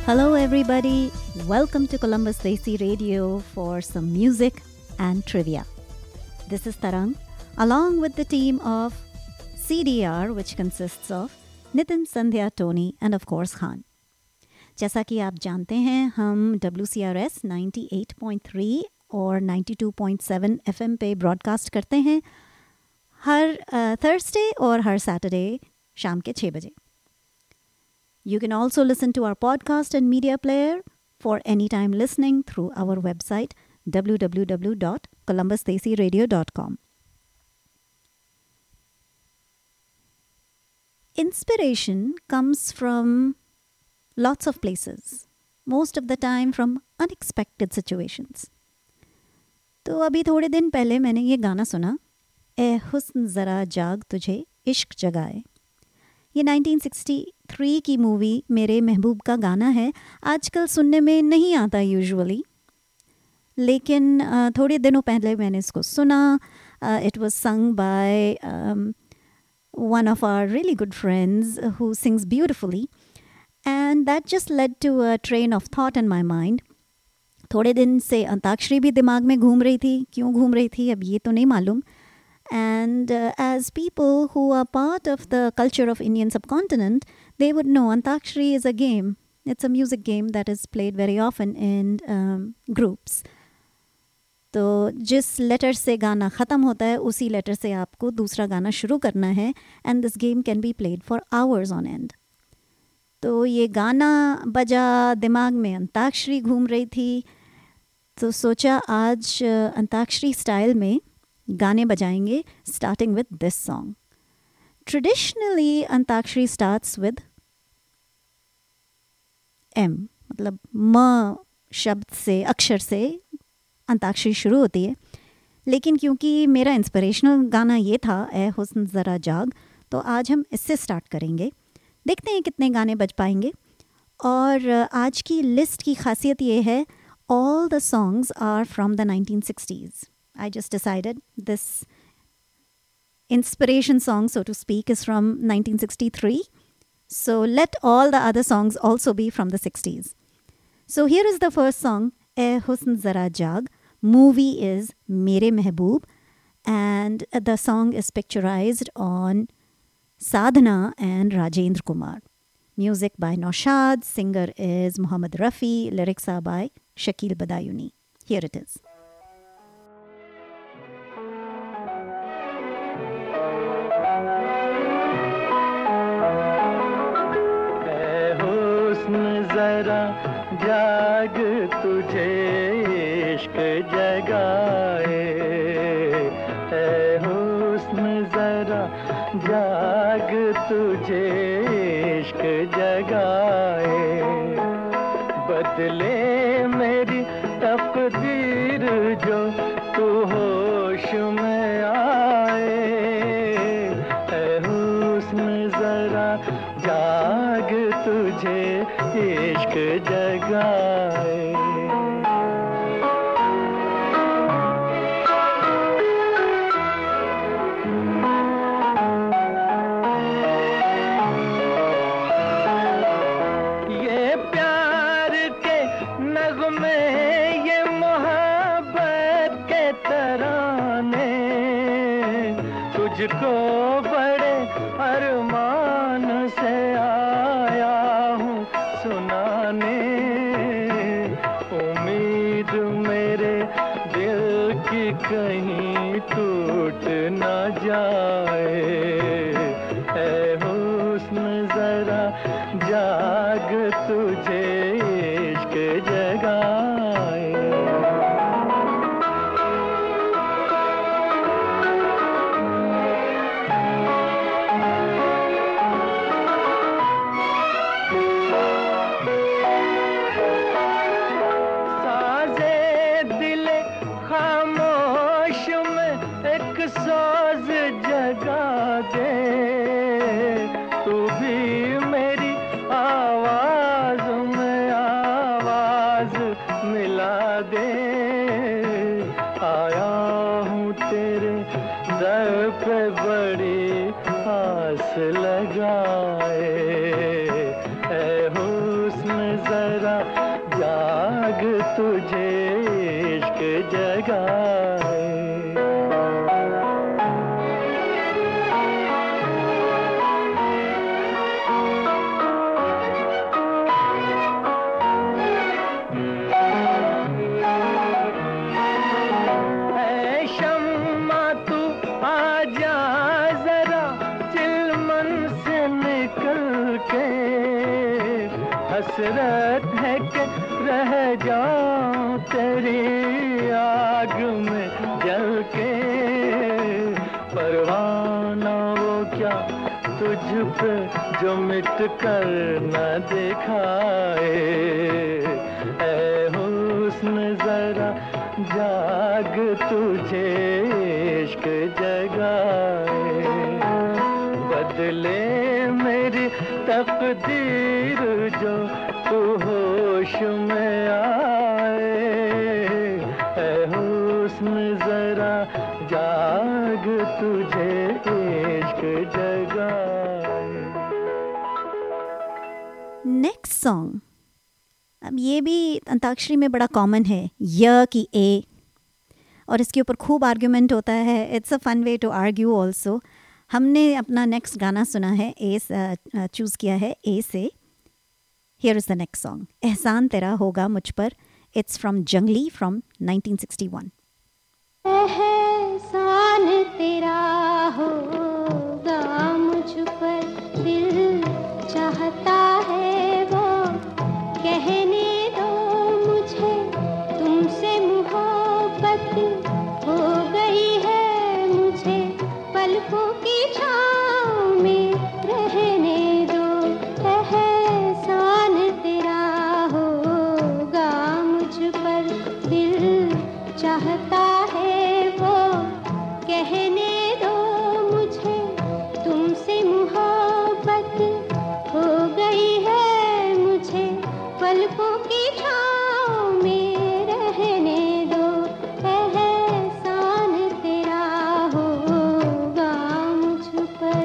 Hello, everybody. Welcome to Columbus Desi Radio for some music and trivia. This is Tarang, along with the team of CDR, which consists of Nitin, Sandhya, Tony, and of course Khan. जैसा कि आप जानते हैं, हम WCRS 98.3 और 92.7 FM पे broadcast करते हैं हर थर्सडे और हर सैटरडे शाम के 6 बजे. You can also listen to our podcast and media player for anytime listening through our website www.columbusdesiradio.com. Inspiration comes from lots of places, most of the time from unexpected situations. तो अभी थोड़े दिन पहले मैंने ये गाना सुना, ए हुस्न ज़रा जाग तुझे इश्क जगाए. ये 1963 की मूवी मेरे महबूब का गाना है. आजकल सुनने में नहीं आता यूजुअली, लेकिन थोड़े दिनों पहले मैंने इसको सुना. It was sung by one of our really good friends who sings beautifully, and that just led to a train of thought in my mind. थोड़े दिन से अंताक्षरी भी दिमाग में घूम रही थी. क्यों घूम रही थी अब ये तो नहीं मालूम. And as people who are part of the culture of Indian subcontinent, they would know Antakshari is a game. It's a music game that is played very often in groups. तो जिस लेटर से गाना ख़त्म होता है उसी letter से आपको दूसरा गाना शुरू करना है. And this game can be played for hours on end. तो ये गाना बजा, दिमाग में अंताक्षरी घूम रही थी, तो सोचा आज अंताक्षरी स्टाइल में गाने बजाएंगे, starting with this song. Traditionally, Antakshari starts with M, मतलब म शब्द से, अक्षर से अंताक्षरी शुरू होती है. लेकिन क्योंकि मेरा इंस्पिरेशनल गाना ये था, ए हुस्न ज़रा जाग, तो आज हम इससे स्टार्ट करेंगे. देखते हैं कितने गाने बज पाएंगे. और आज की लिस्ट की खासियत ये है, all the songs are from the 1960s. I just decided this inspiration song, so to speak, is from 1963. So let all the other songs also be from the 60s. So here is the first song, Eh Husn Zara Jag. Movie is Mere Mehboob, and the song is picturized on Sadhana and Rajendra Kumar. Music by Naushad, singer is Muhammad Rafi, lyrics are by Shakil Badayuni. Here it is. ज़रा जाग तुझे इश्क जगाए, है हुस्न ज़रा जाग तुझे इश्क जगाए. बदले मेरी तकदीर जो तू होश में आए, है हुस्न ज़रा जाग तुझे इश्क जगाए. ये प्यार के नगमे, ये मोहब्बत के तराने, तुझको बड़े अरमान से आया हूँ सुनाने. उम्मीद मेरे दिल की कहीं टूट न जाए, है हुस्न ज़रा जाग तुझे इश्क जगाए. साज जगा दे, तू भी मेरी आवाज में आवाज मिला दे. आया हूँ तेरे दर पे बड़ी आस लगाए, है हुस्न ज़रा मन से निकल के, हसरत है कि रह जाऊं तेरी आग में जल के। परवाना वो क्या तुझ पे जो मिट कर न दिखाए, ऐ हुस्न जरा जाग तुझे इश्क जगाए। बदले मेरी तकदीर जो तू होश में आए, ऐ हुस्न जरा जाग तुझे इश्क जगाए। नेक्स्ट सॉन्ग, अब ये भी अंताक्षरी में बड़ा कॉमन है, य की ए, और इसके ऊपर खूब आर्ग्यूमेंट होता है. It's a fun way to argue also. हमने अपना नेक्स्ट गाना सुना है, ए चूज़ किया है ए से. Here is the next song, एहसान तेरा होगा मुझ पर. It's from Jangli from 1961. एहसान तेरा होगा मुझ पर, दिल चाहता है वो कहने दो मुझे, तुमसे मोहब्बत हो गई है मुझे, पलकों की छाँव में रहने दो. एहसान तेरा होगा मुझ पर, दिल चाहता है वो कहने दो मुझे, तुमसे मोहब्बत हो गई है मुझे, पलकों की छाँव में रहने दो. एहसान तेरा होगा मुझ पर.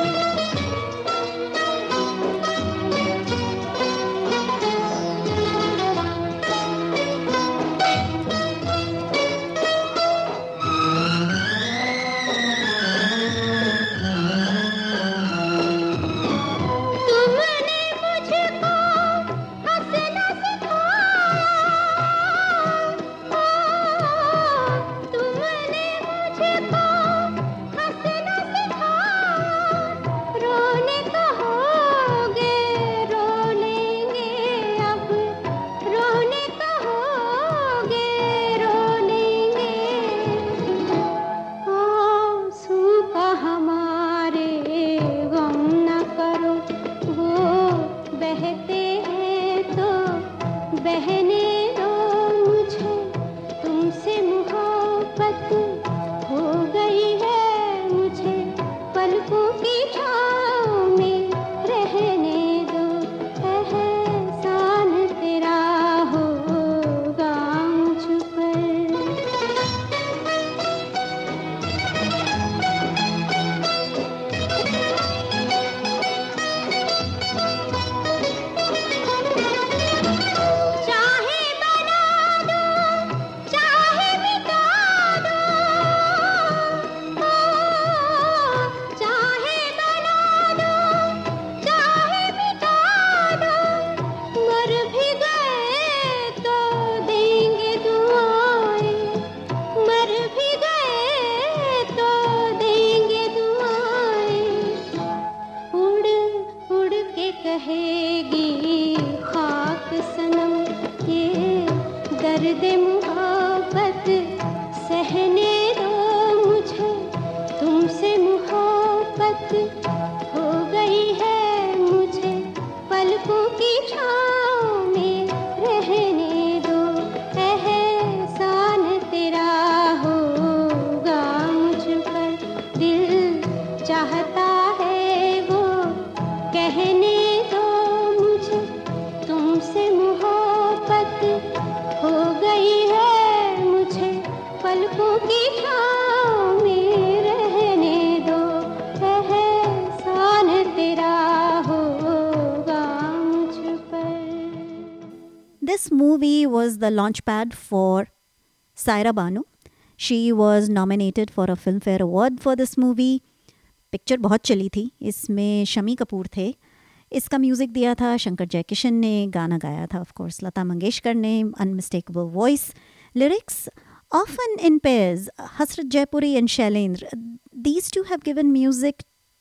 This movie was the launchpad for Saira Banu. She was nominated for a Filmfare Award for this movie. Picture बहुत चली थी. इसमें शमी कपूर थे. इसका म्यूज़िक दिया था शंकर जयकिशन ने. गाना गाया था ऑफ कोर्स लता मंगेशकर ने. Unmistakable voice. Lyrics often in pairs. Hasrat Jaipuri and Shailendra. These two have given music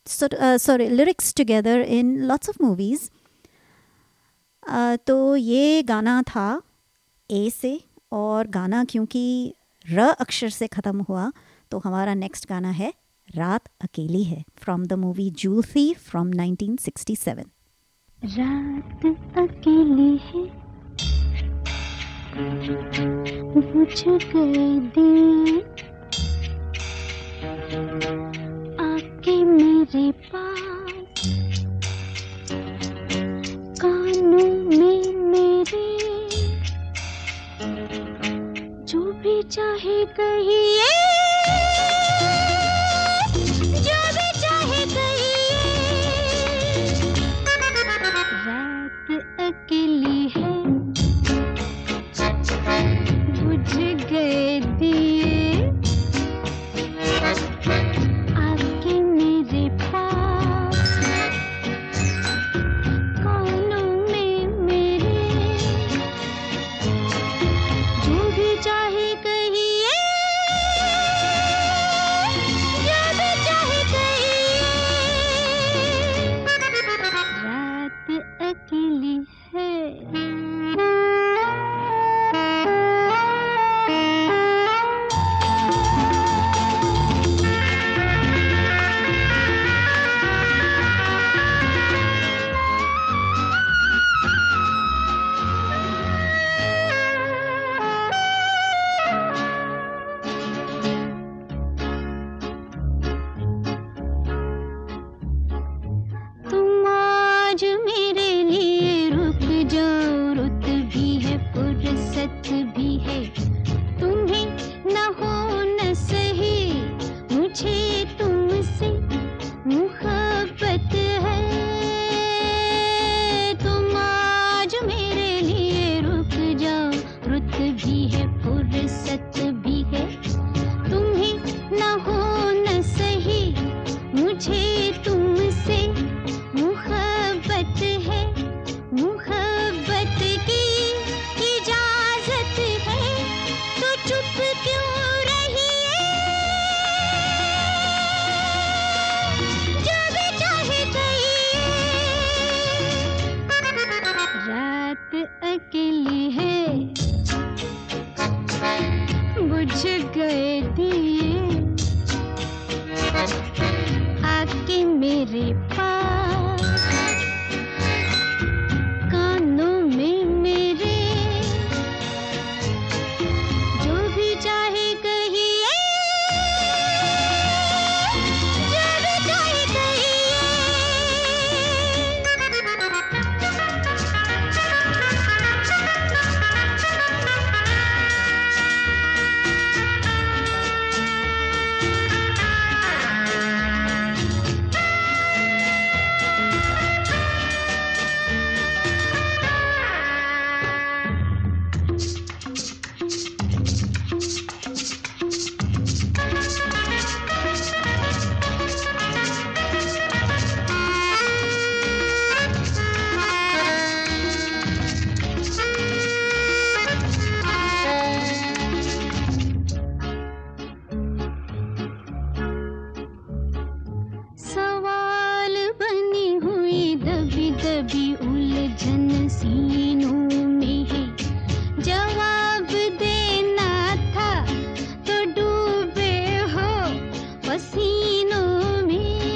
lyrics together in lots of movies. तो ये गाना था ए से, और गाना क्योंकि र अक्षर से ख़त्म हुआ तो हमारा नेक्स्ट गाना है रात अकेली है, from the movie Jewel Thief from 1967. रात अकेली है, बुझ गए दिए, आके मेरे पास, कानों में मेरे, जो भी चाहे कहिए, जो भी चाहे कहिए, रात अकेली है, बुझ गए दिए, आके मेरे पास, कानों में मेरे, जो भी चाहे कहिए, जो भी चाहे कहिए, रात अकेली है. तुम आज मेरे लिए रुक जाओ, रुत भी है, फुर्सत भी है, तुम्हें न हो न सही, मुझे तुमसे मुहब्बत है. तुम आज मेरे लिए रुक जाओ, रुत भी है, फुर्सत भी है, तुम्हें न हो न सही, मुझे तुमसे मुहब्बत है, मुहब्बत की इजाजत है, तो चुप क्यों रहिए, जो भी चाहे कहिए, रात अकेली है, बुझ गए दिए, आके मेरे पास, कानों में मेरे, जो भी चाहे कहिए, जो भी चाहे कहिए. सवाल बनी हुई दबी दबी उलझन सीनों में है, जवाब देना था तो डूबे हो पसीनों में.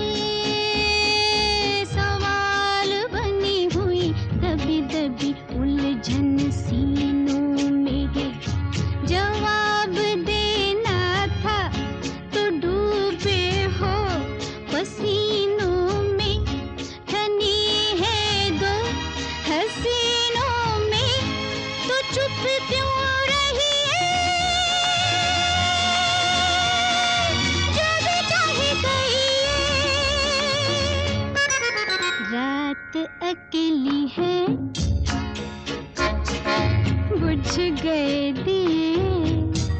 सवाल बनी हुई दबी दबी उलझन सीनों में है, जवाब देना था तो डूबे हो पसीनों में, ठनी है दो हसीनों में, तो चुप क्यों रहिए, जो भी चाहे कहिए, रात अकेली है, बुझ गए दिए,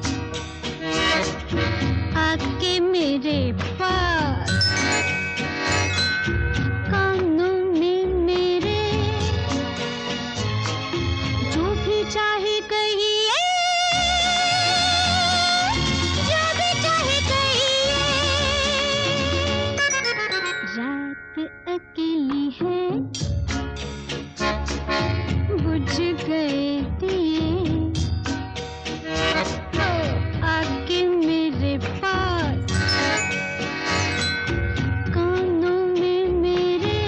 आके मेरे पास, कानों में मेरे, जो भी चाहे कहिए, जो भी चाहे कहिए, अकेली है, बुझ गए दिए, तो आके मेरे पास, कानों में मेरे,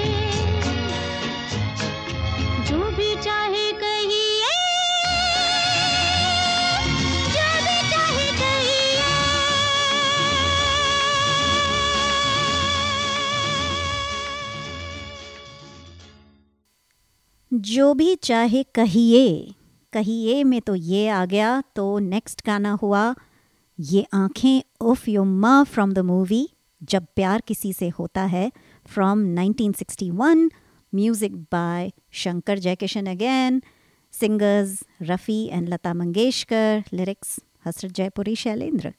जो भी चाहे कहिए, जो भी चाहे कहिए। जो भी चाहे कहिए, कहिए में तो ये आ गया। तो नेक्स्ट गाना हुआ ये आंखें उफ युम्मा फ्रॉम द मूवी जब प्यार किसी से होता है from 1961, music by Shankar Jaikishan again, singers Rafi and Lata Mangeshkar, lyrics Hasrat Jaipuri Shailendra.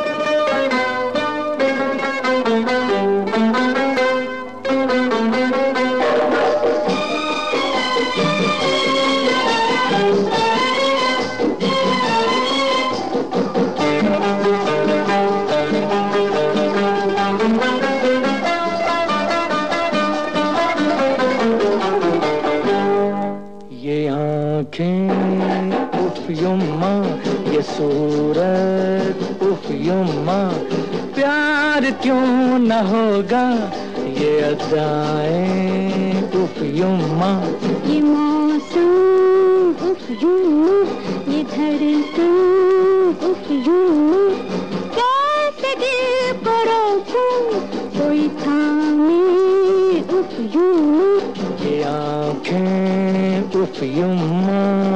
उफ युम्मा, ये सूरत उफ युम्मा, प्यार क्यों न होगा ये अदाएं उफ युम्मा, ये मौसम उफ युम्मा, ये धड़कन उफ युम्मा, कैसे दिल को रोकूं कोई थामे उफ युम्मा, ये आँखें उफ युम्मा।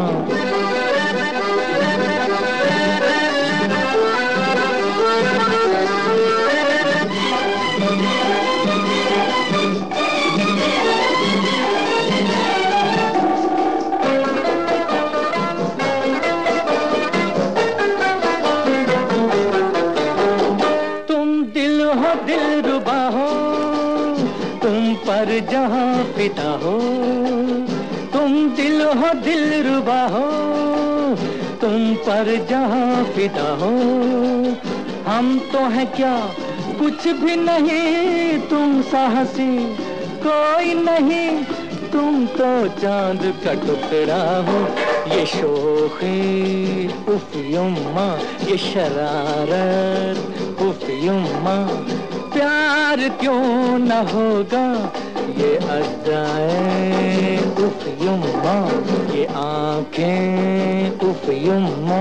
दिलरुबा हो, तुम पर जहां फिदा हो, तुम दिल हो दिलरुबा हो, तुम पर जहां फिदा हो, हम तो है क्या कुछ भी नहीं, तुम साहसी कोई नहीं, तुम तो चांद का टुकड़ा हो, ये शोखी उफ युम्मा, ये शरारत उफ युम्मा, प्यार क्यों न होगा ये अदाएं उफ युम्मा, ये आँखें उफ युम्मा।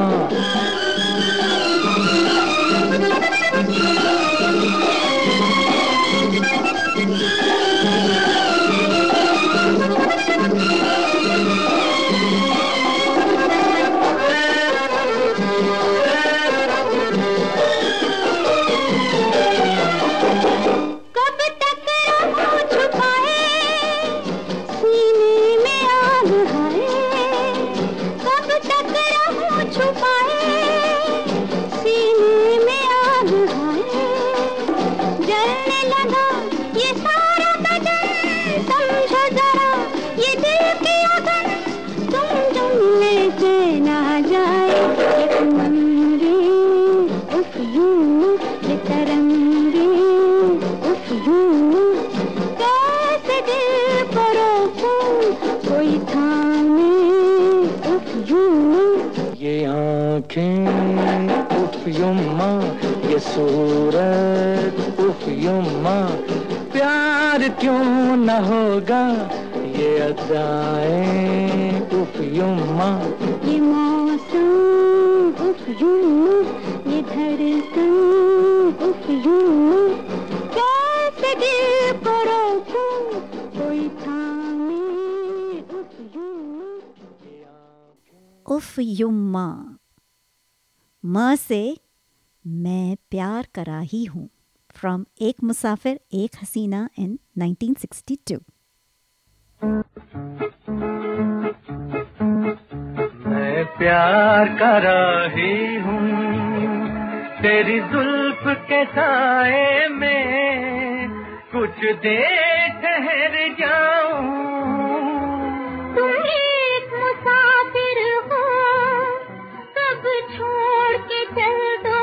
उफ युम्मा, ये सूरत उफ युम्मा, प्यार क्यों न होगा ये अदाएं उफ युम्मा, ये मौसम उफ युम्मा, ये धड़कन उफ युम्मा, कैसे दिल को रोकूं कोई थामे उफ युम्मा। उफ युम्मा, म से मैं प्यार करा ही हूँ फ्रॉम एक मुसाफिर एक हसीना इन 1962। मैं प्यार करा ही हूँ तेरी जुल्फ के साए में, कुछ देर ठहर जाऊं। तुम एक मुसाफिर हो, कब छोड़ के चल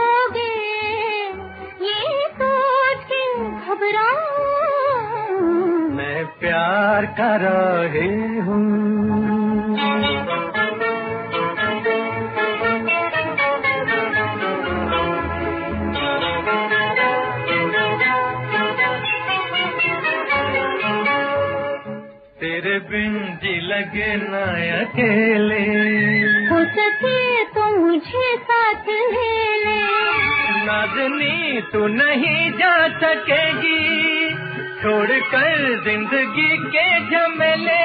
दोगे, ये सोच के घबराऊं। प्यार का राही हूँ। तेरे बिन जी लगे ना अकेले, हो सके तो मुझे साथ ले ले। नाज़नी तू नहीं जा सकेगी, छोड़कर जिंदगी के झमेले।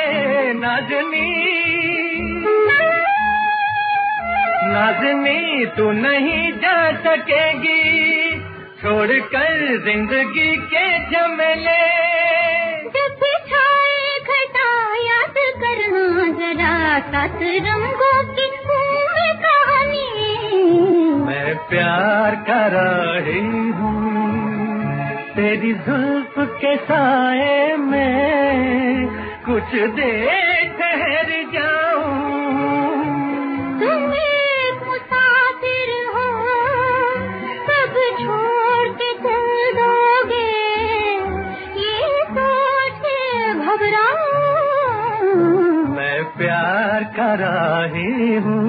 नाज़नी तू नहीं जा सकेगी, छोड़कर जिंदगी के झमेले। जब बिछाए घटा याद करना जरा, सात रंगों की पूरी कहानी। मैं प्यार का राही हूँ, तेरी जुल्फ के साए में कुछ देर ठहर जाऊं। तुम एक मुसाफिर हो, कब छोड़ के चल दोगे, ये सोच के घबराऊं। मैं प्यार का राही हूँ।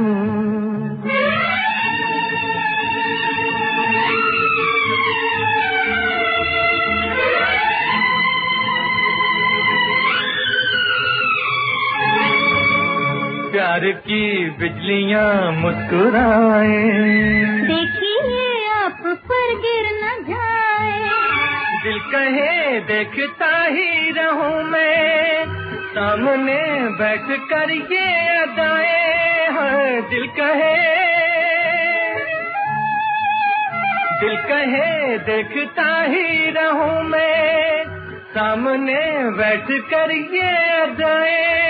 प्यार की बिजलियाँ मुस्कुराए, देखिए आप पर गिर न जाए। दिल कहे देखता ही रहूं मैं, सामने बैठ कर ये अदाएं हैं। दिल कहे देखता ही रहूं मैं, सामने बैठ कर ये अदाएं।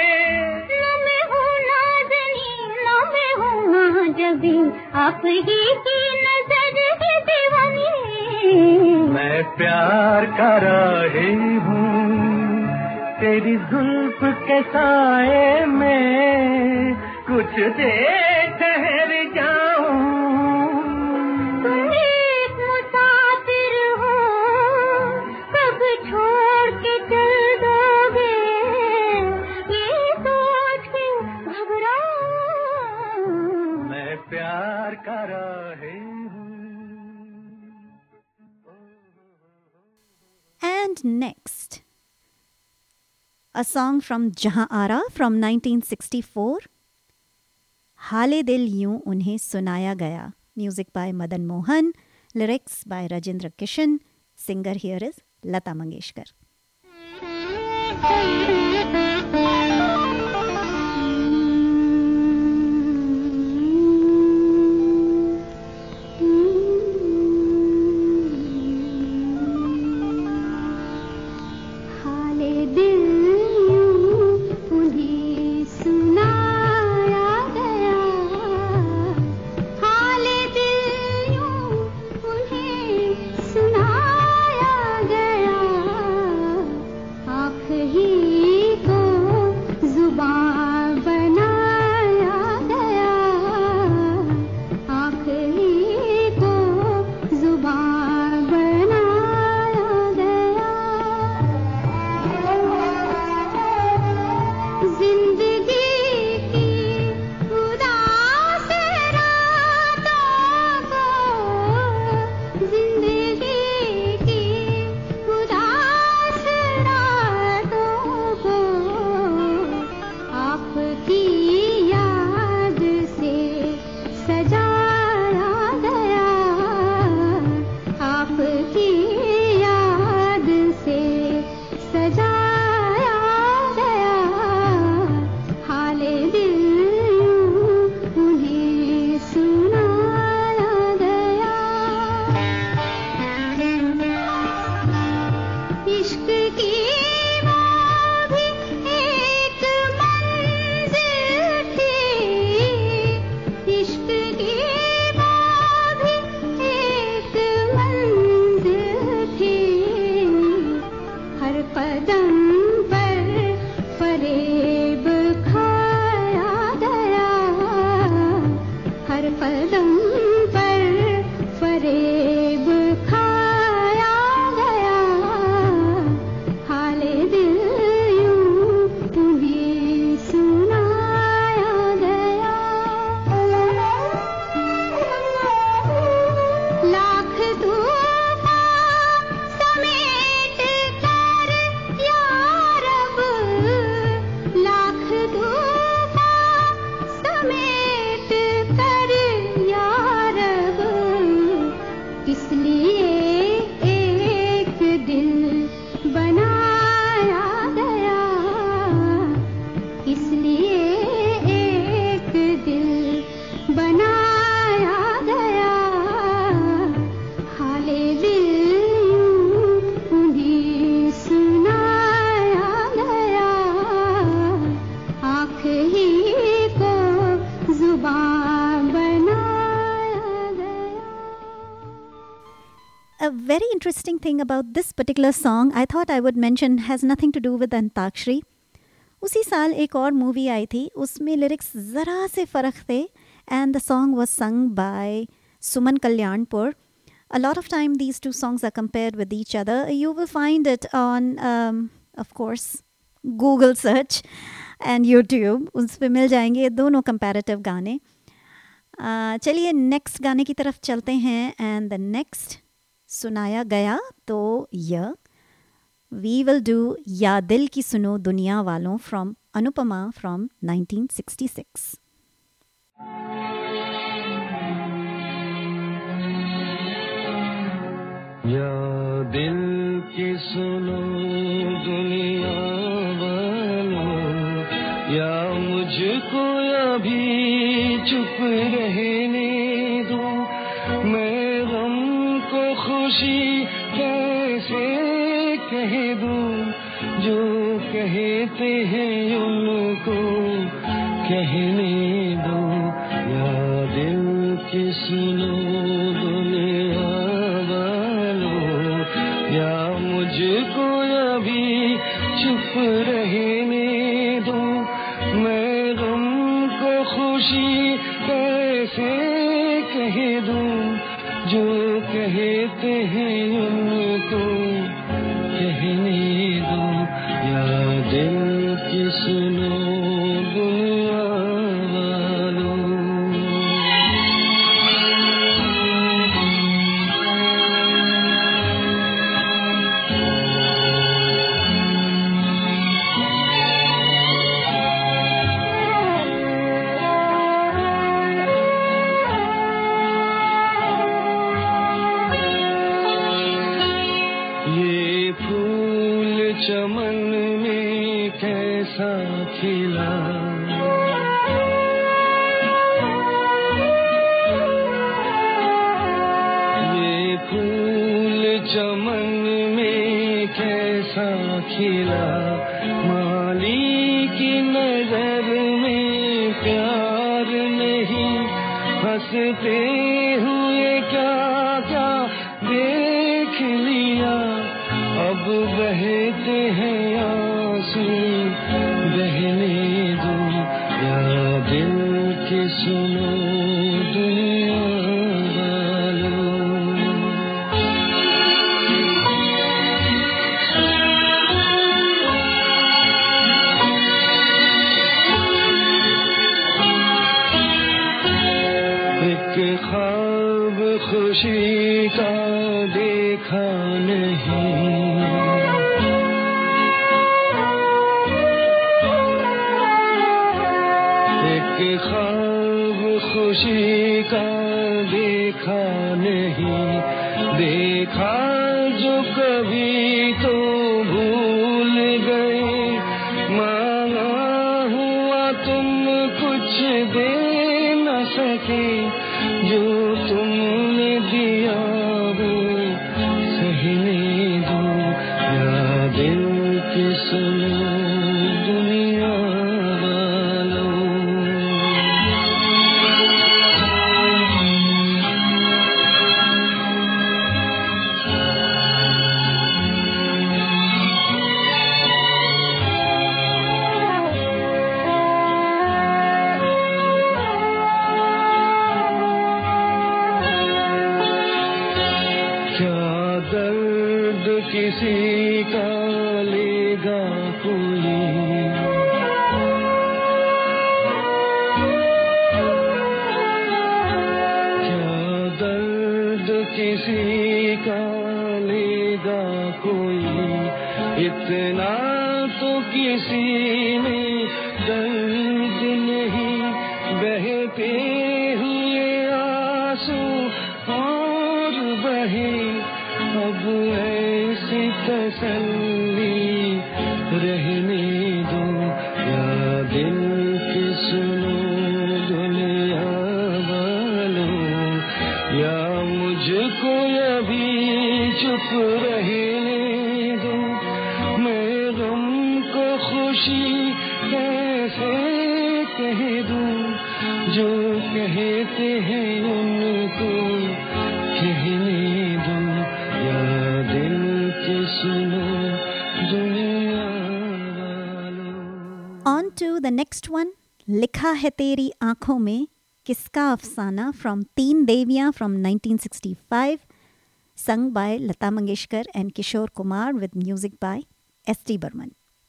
जब आप ही की नजर की दीवानी। मैं प्यार का राही हूँ, तेरी जुल्फ के साए में कुछ देर ठहर जाऊं। तुम एक मुसाफिर हो, कब छोड़ के चल दोगे, ये सोच के घबराऊं। मैं प्यार का राही हूँ। And next, a song from Jahan Ara from 1964. हाले दिल यूं उन्हें सुनाया गया. Music by Madan Mohan, lyrics by Rajendra Kishan. Singer here is Lata Mangeshkar. फरेब खाया गया, हाले दिल interesting thing about this particular song I thought I would mention has nothing to do with Antakshari. उसी साल एक और मूवी आई थी, उसमें लिरिक्स ज़रा से फ़र्क थे and the song was sung by Suman Kalyanpur. A lot of time these two songs are compared with each other. You will find it on, of course, Google search and YouTube. उस पे मिल जाएंगे दोनों comparative गाने. चलिए next गाने की तरफ चलते हैं एंड द नेक्स्ट सुनाया गया तो यह वी विल डू या दिल की सुनो दुनिया वालों फ्रॉम अनुपमा फ्रॉम 1966. या दिल की सुनो दुनिया वालों, या मुझको अभी चुप रहने दो, मैं गम को खुशी कैसे कह दूं, जो कहते हैं उनको कहने दो. या दिल की सुनो दुनिया वालों, या मुझको अभी चुप रहने दो, मैं गम को खुशी कैसे कह दूं, जो कहते हैं उनको कहने दो. या दिल की सुनो दुनिया वालों. चमन में कैसा खिला, ये फूल चमन में कैसा खिला, माली की नजर में प्यार नहीं, हंसते हुए क्या क्या देख लिया, अब बहते हैं आंसू बहने दो. या दिल की सुनो दुनिया वालों. एक ख्वाब खुशी का देखा नहीं, ख्वाब खुशी का देखा नहीं, देखा जो कभी तो भूल गए, मांगा हुआ तुम कुछ दे न सके, जो तुमने दिया वो सहने दो. या दिल की सुनो दुनिया किसी का लेगा कोई, क्या दर्द किसी का लेगा कोई, इतना तो किसी में दर्द नहीं, बहते हुए आंसू और बहे, अब ऐसी तसल्ली रहने दो. या दिल की सुनो दुनिया वालों, या मुझको अभी चुप रहने दो, मैं गम को खुशी कैसे कह दूं, जो कहते हैं उनको कहने दो. या On to the next one. लिखा है तेरी आंखों में किसका अफसाना from तीन देवियां from 1965, sung by Lata Mangeshkar and Kishore Kumar with music by S.T. Burman.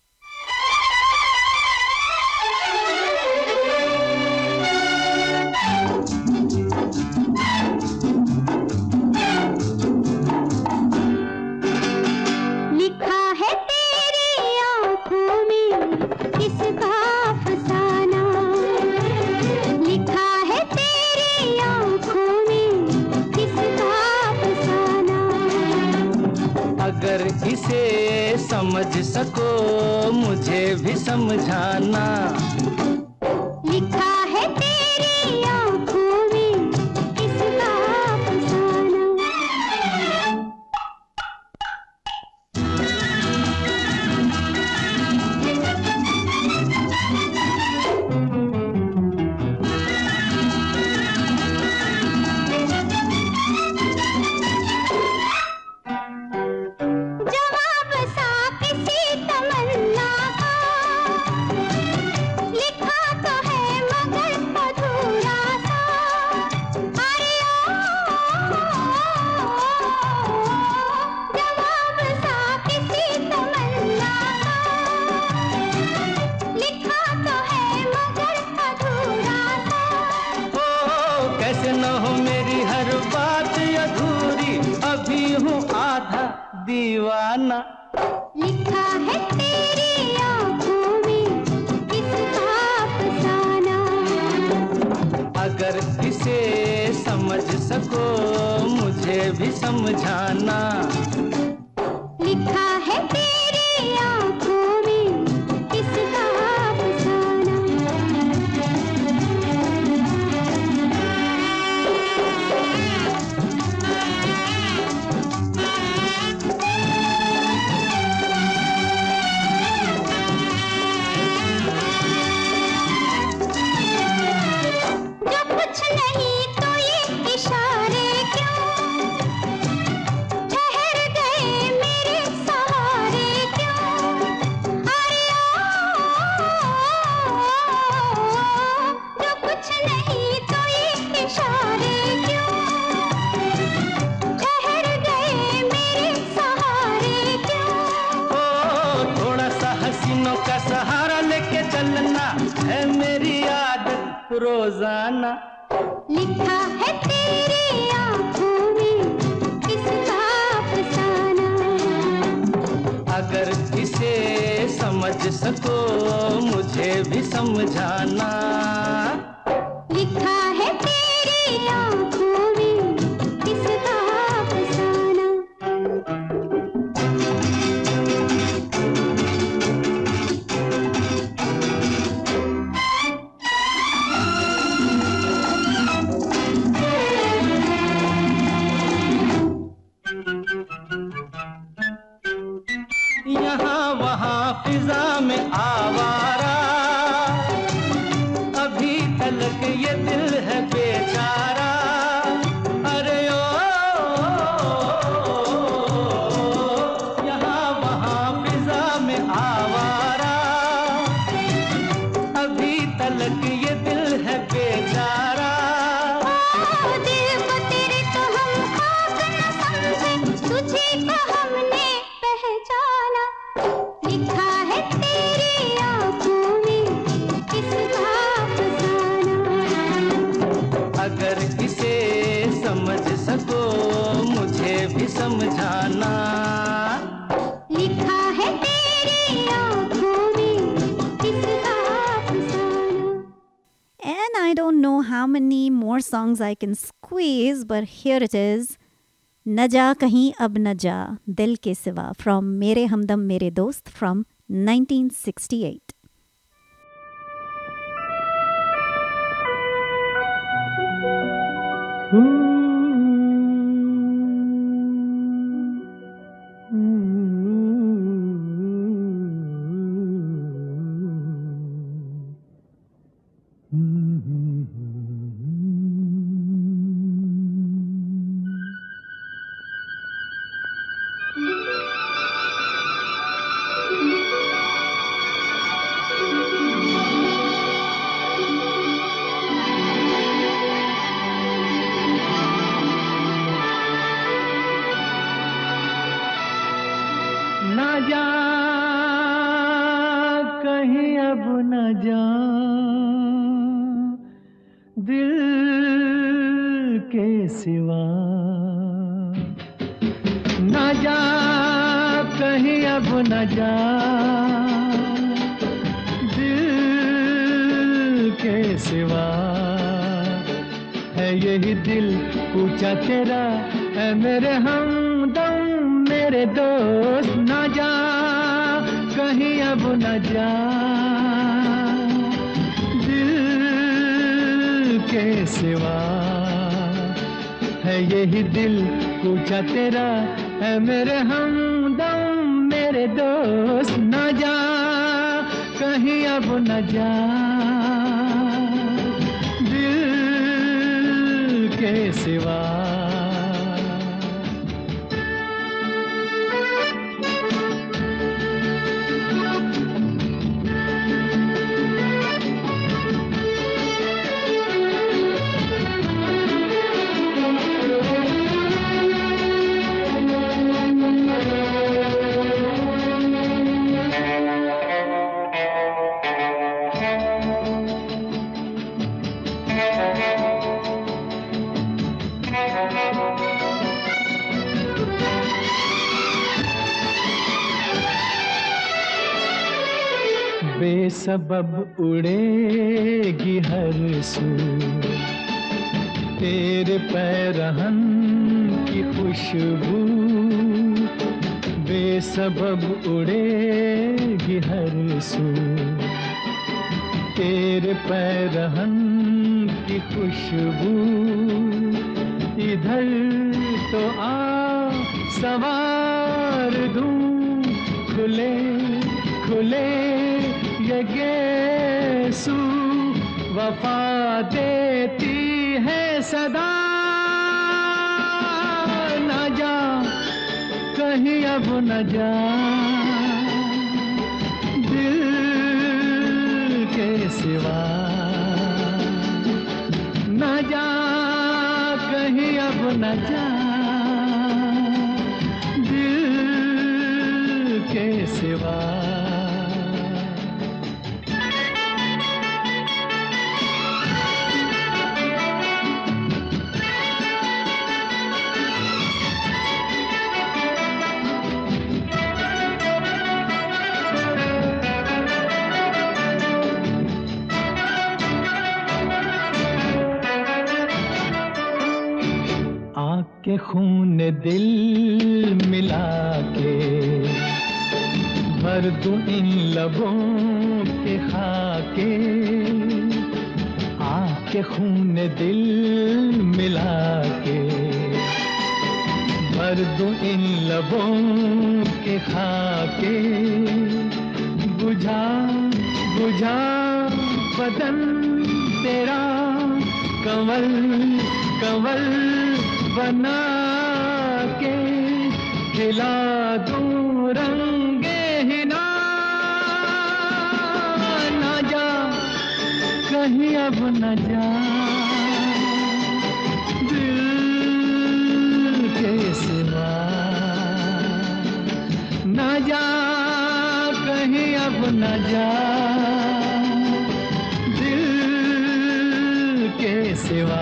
लिखा है तेरी आँखों में किसका अफसाना, लिखा है तेरी आँखों में किसका अफसाना। अगर इसे समझ सको मुझे भी समझाना। लिखा है तेरी आँखों में किसका अफसाना। जवाब सा किसी तमन्ना का लिखा तो है मगर अधूरा सा। अरे जवाब सा किसी तमन्ना का लिखा तो है मगर अधूरा सा। ओ कैसे न हो मेरी हर बात अधूरी, अभी हूँ आधा दीवाना। लिखा है तेरी आँखों में किसका अफसाना। अगर इसे समझ सको मुझे भी समझाना। लिखा है तेरी आँखों में किसका अफसाना। जो कुछ नहीं तो ये इशारे क्यों, ठहर गए मेरे सहारे क्यों। अरे जो कुछ नहीं तो ये इशारे क्यों, ठहर गए मेरे सहारे क्यों। ओ थोड़ा सा हसीनों का सहारा लेके चलना है मेरी आदत रोजाना। लिखा है तेरी आँखों में किसका अफसाना। अगर इसे समझ सको मुझे भी समझाना। लिखा है तेरी आँखों में किसका अफसाना। यहाँ वहाँ फिजा में आवारा, अभी तलक ये दिल है बेचारा। अरे ओ यहाँ वहाँ फिजा में आवारा, अभी तलक ये दिल है बेचारा। दिल को तेरे तो हम खास न समझे, तुझे को हमने पहचाना। लिखा है तेरी आँखों में किसका अफसाना। अगर इसे समझ सको मुझे भी समझाना। लिखा है तेरी आँखों में किसका अफसाना। And I don't know how many more songs I can squeeze, but here it is. न जा कहीं अब न जा दिल के सिवा from मेरे हमदम मेरे दोस्त from 1968. कहीं अब न जा, दिल के सिवा न जा, कहीं अब न जा, दिल के सिवा। है यही दिल पूछा तेरा, है मेरे हमदम मेरे दोस्त। न जा, कहीं अब न जा, दिल के सिवा। है यही दिल पूछा तेरा, है मेरे हमदम मेरे दोस्त। न जा, कहीं अब न जा, दिल के सिवा। बेसबब उड़ेगी हर सू तेरे पैरहन की खुशबू। बेसबब उड़ेगी हर सू तेरे पैरहन की खुशबू। इधर तो आ सवार दूं, खुले खुले ये गेसू। वफा देती है सदा, न जा, कहीं अब न जा, दिल के सिवा। न जा, कहीं अब न जा, दिल के सिवा। के खून दिल मिला के भर दूं इन लबों के खाके। आके खून दिल मिला के भर दूं इन लबों के खाके। बुझा बुझा बदन तेरा कंवल कंवल बना के। खिला दूं रंगे हिना, न जा, कहीं अब न जा, दिल के सिवा। न जा, कहीं अब न जा, दिल के सिवा।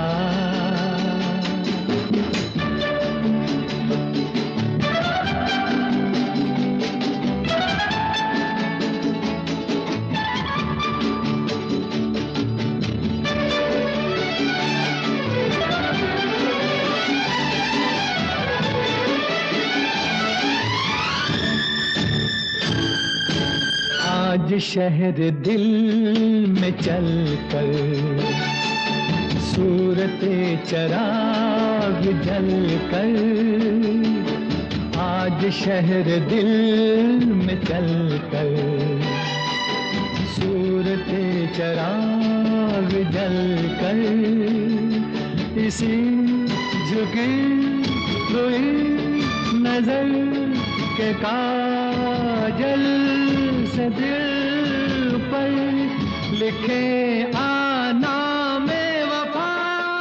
आज शहर दिल में चलकर सूरते चराग जलकर। आज शहर दिल में चलकर सूरते चराग जलकर। इसी झुकी हुई नजर के काजल से दिल पर लिखे आना में वफा।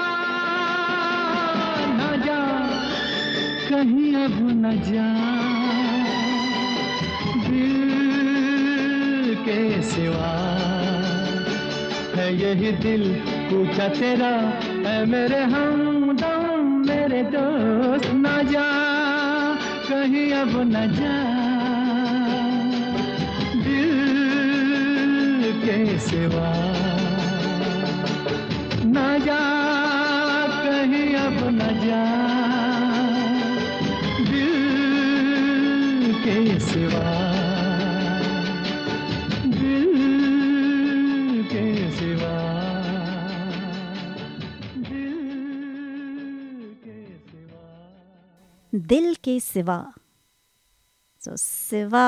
न जा, कहीं अब न जा, दिल के सिवा है यही दिल पूछा तेरा, ऐ मेरे हमदम मेरे दोस्त ना जा कहीं अब न जा, दिल के सिवा ना जा कहीं अब न जा, दिल के सिवा, दिल के सिवा, दिल के सिवा, दिल के सिवा। सो सिवा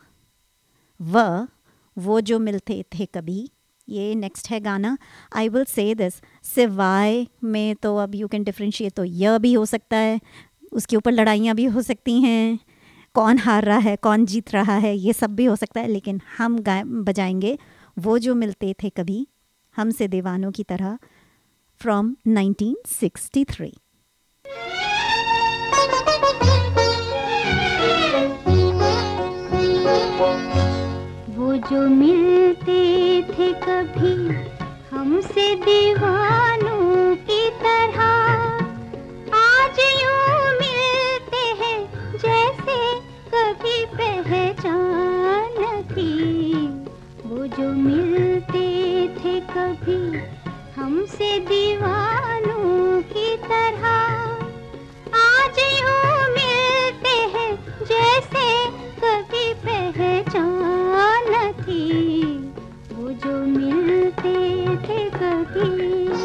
वो जो मिलते थे कभी, ये नेक्स्ट है गाना। आई विल से दिस, सिवाय में तो अब यू कैन डिफ्रेंशिएट, तो यह भी हो सकता है, उसके ऊपर लड़ाइयाँ भी हो सकती हैं, कौन हार रहा है कौन जीत रहा है ये सब भी हो सकता है, लेकिन हम बजाएंगे वो जो मिलते थे कभी हमसे दीवानों की तरह, फ्रॉम 1963। वो जो मिलते थे कभी हमसे दीवानों की तरह, आज यूं मिलते हैं जैसे कभी पहचान न थी। वो जो मिलते थे कभी हमसे दीवानों की तरह, आज यूं मिलते हैं जैसे कभी पहचान न थी। वो जो मिलते थे कभी।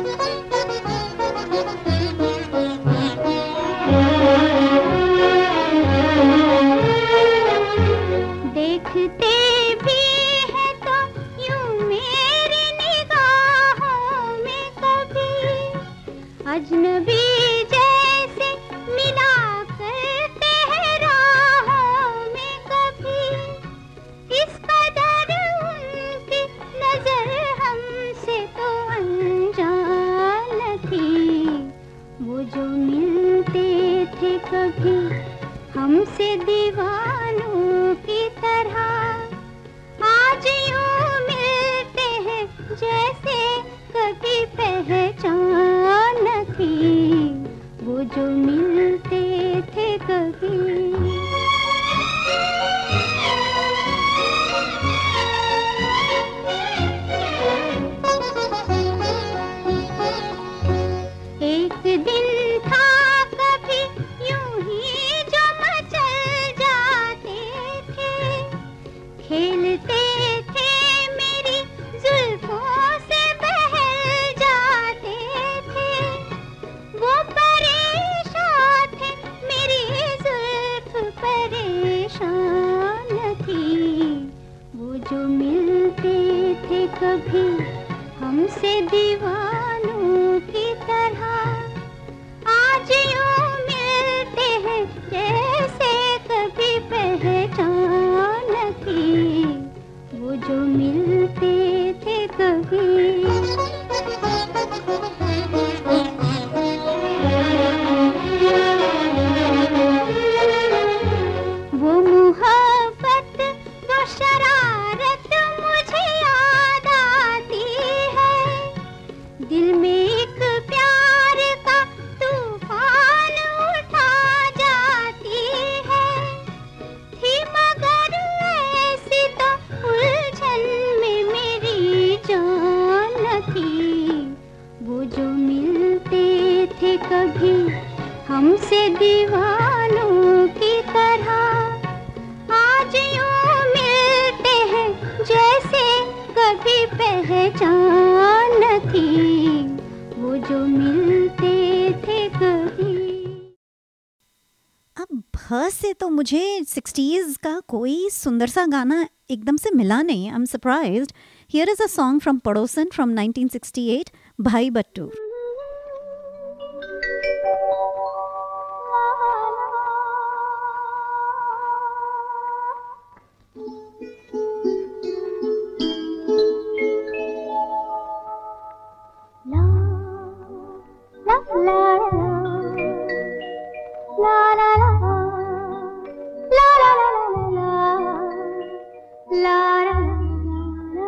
देखते भी है तो यूं मेरी निगाहों में कभी अजनबी जैसे मिला करते हैं राहों में कभी। इस कदर उनकी नजर हमसे तो अनजान थी। वो जो मिलते थे कभी हमसे दीवानों की तरह, आज यूं मिलते हैं जैसे कभी पहचान न थी। वो जो मिलते थे कभी। एक दिन था कभी यूं ही जो मचल जाते थे, खेलते थे मेरी जुल्फों से बहल जाते थे। वो परेशान थे मेरी जुल्फ परेशान थी। वो जो मिलते थे कभी हमसे दीवानों की तरह, आज यूं मिलते हैं जैसे कभी पहचान थी। वो जो मिलते थे कभी। वो मोहब्बत वो शरारत मुझे याद आती है। दिल में एक प्यार का तूफान उठा जाती है। थी मगर ऐसी तो उलझन में मेरी जान थी। वो जो मिलते थे कभी हमसे दीवानों की तरह, आज यूं मिलते हैं जैसे कभी पहचान न थी। वो जो मिलते थे कभी। अब भ से तो मुझे 60s का कोई सुंदर सा गाना एकदम से मिला नहीं। I am surprised. Here is a song from Padosan from 1968, Bhai Battu. La la la la la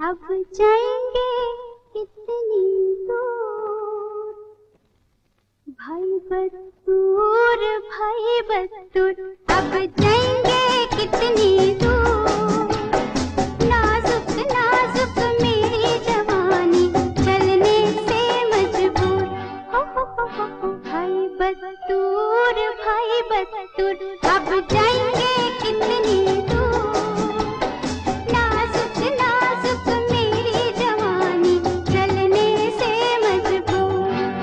अब जाएंगे कितनी दूर, भाई बतूर भाई बतूर, अब जाएंगे कितनी दूर, नाजुक नाजुक मेरी जवानी चलने से मजबूर, हो भाई बतूर अब जाएंगे कितनी दूर, नाजुक नाजुक मेरी जवानी चलने से मजबूर।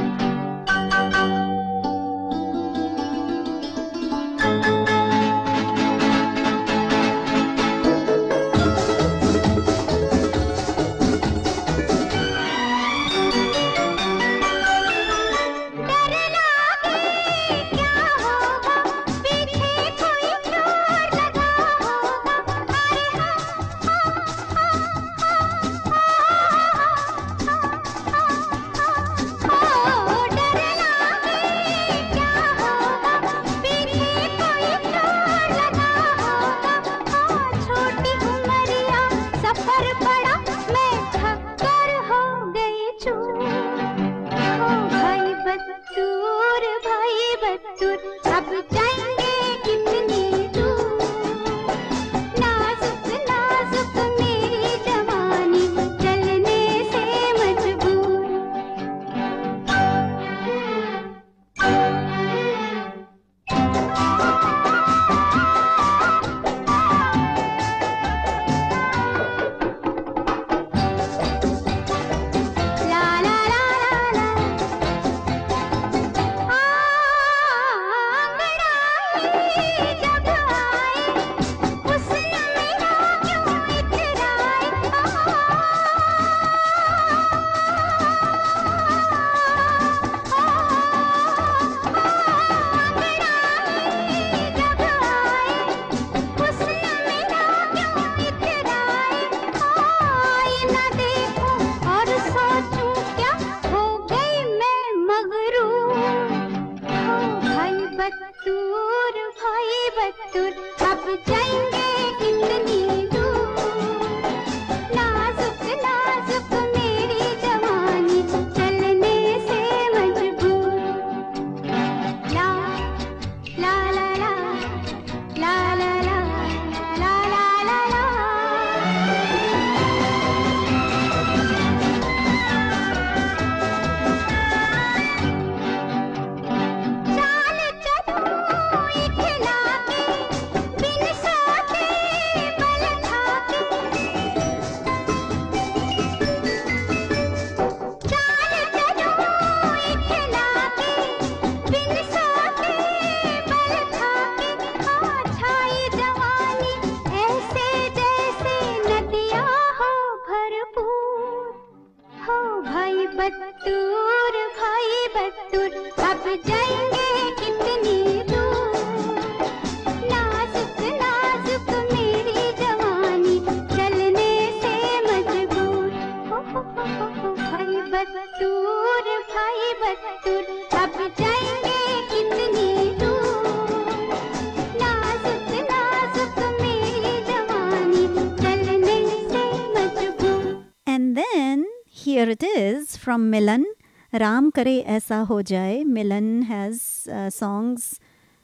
Here it is from Milan, Raam Kare Aisa Ho Jaye. Milan has songs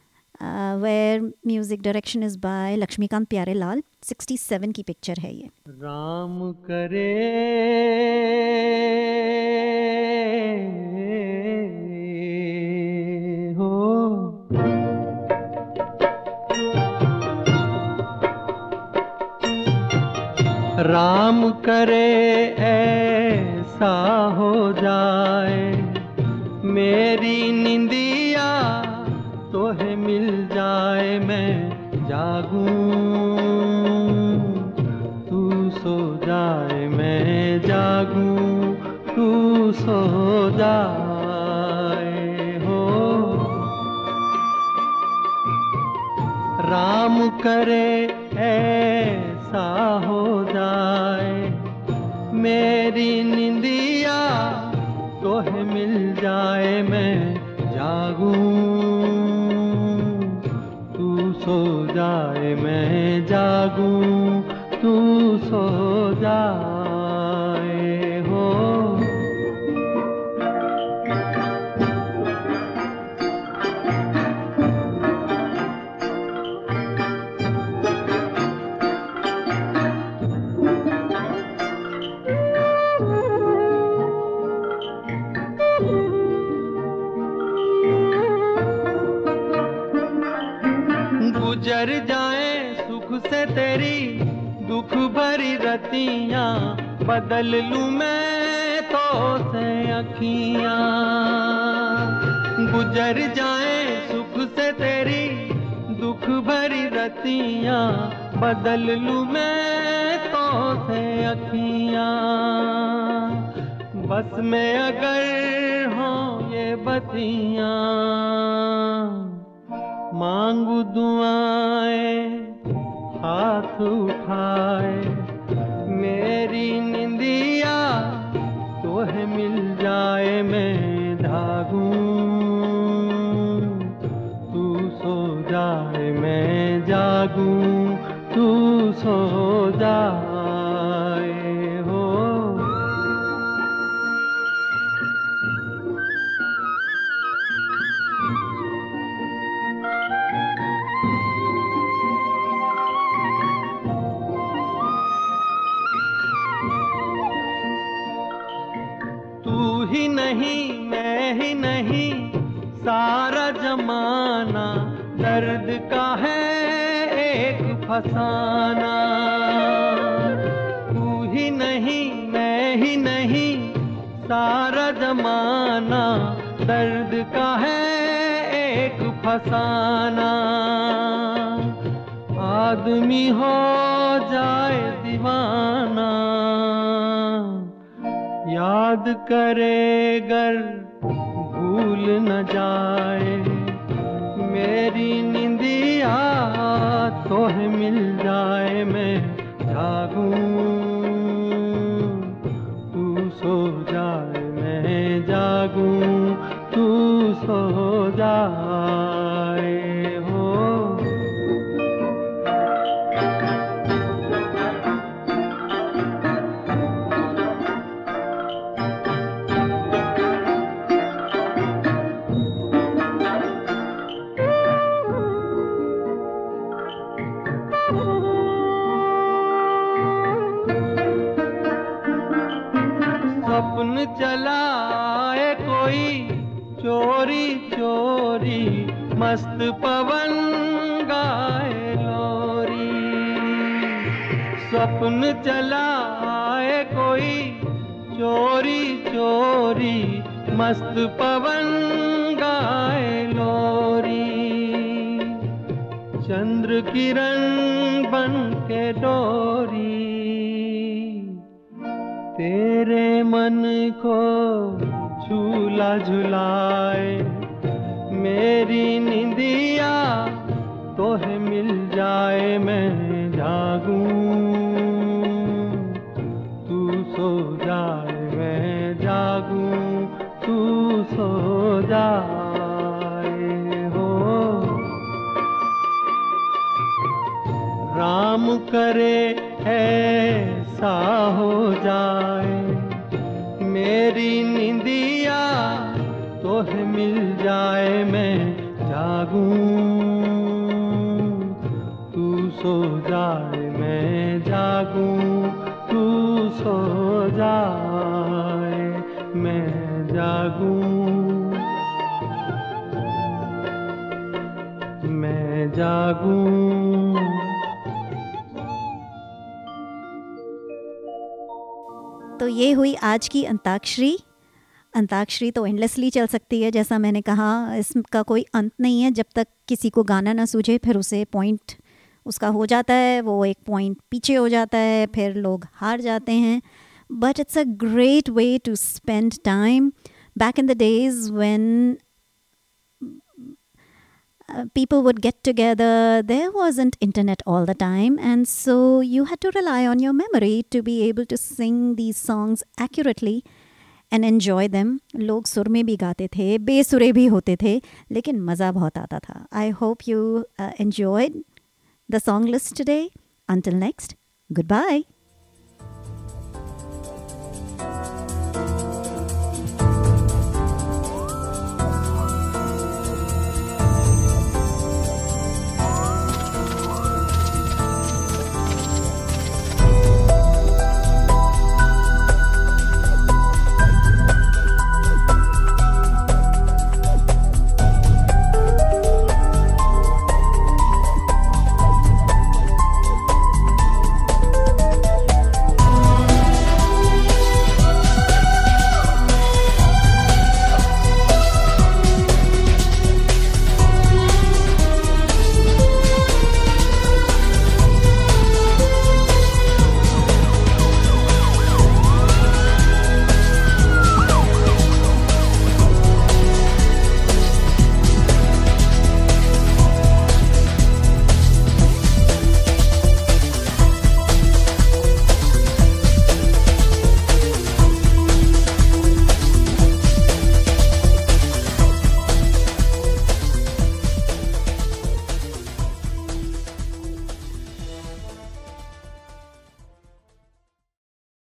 where music direction is by Lakshmikant Pyarelal. 67 की पिक्चर है ये. राम करे हो राम करे ऐसा हो जाए मेरी निंदिया तोहे मिल जाए मैं जागूं तू सो जाए मैं जागूं तू सो जाए हो राम करे ऐसा हो जाए मेरी निंदिया तोहे मिल जाए मैं जागूं तू सो जाए मैं जागूं तू सो जाए गुजर जाए सुख से तेरी दुख भरी रतियां, बदल लूं मैं तो से अखियां। गुजर जाए सुख से तेरी दुख भरी रतियां, बदल लूं मैं तो से अखियां। बस में अगर हो ये बतियां, मांगू दुआएं हाथ उठाए, मेरी निंदिया तोहे मिल जाए मैं जागूं, तू सो जाए मैं जागूं, तू सो जाए हो। तू ही नहीं मैं ही नहीं सारा जमाना, दर्द का है एक फसाना। तू ही नहीं मैं ही नहीं सारा जमाना, दर्द का है एक फसाना। आदमी हो जाए दीवाना, याद करे गर भूल न जाए, मेरी निंदिया तोहे मिल जाए मैं जागूं, तू सो जाए मैं जागूं, तू सो जाए हो। सपन चलाए कोई चोरी चोरी, मस्त पवन गाए लोरी। सपन चलाए कोई चोरी चोरी, मस्त पवन गाए लोरी। चंद्र किरण बन के डोरी, तेरे मन को झूला झुलाए, मेरी निंदिया तोहे मिल जाए मैं जागूं, तू सो जाए मैं जागूं, तू सो जाए हो। राम करे ऐसा हो जाए, मेरी निंदिया तोहे मिल जाए मैं जागूं, तू सो जाए मैं जागूं, तू सो जाए मैं जागूं, मैं जागूं। तो ये हुई आज की अंताक्षरी। अंताक्षरी तो एंडलेसली चल सकती है, जैसा मैंने कहा इसका कोई अंत नहीं है। जब तक किसी को गाना ना सूझे फिर उसे पॉइंट उसका हो जाता है, वो एक पॉइंट पीछे हो जाता है, फिर लोग हार जाते हैं। But it's a great way to spend time. Back in the days when people would get together, there wasn't internet all the time, and so you had to rely on your memory to be able to sing these songs accurately and enjoy them. लोग सुर में भी गाते थे, बेसुरे भी होते थे, लेकिन मज़ा बहुत आता था. I hope you enjoyed the song list today. Until next, goodbye.